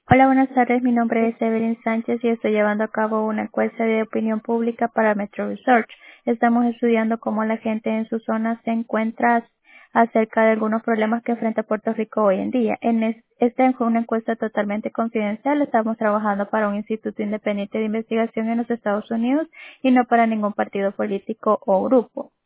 Hola, buenas tardes. Mi nombre es Evelyn Sánchez y estoy llevando a cabo una encuesta de opinión pública para Metro Research. Estamos estudiando cómo la gente en su zona se encuentra acerca de algunos problemas que enfrenta Puerto Rico hoy en día. Esta es una encuesta totalmente confidencial. Estamos trabajando para un instituto independiente de investigación en los Estados Unidos y no para ningún partido político o grupo.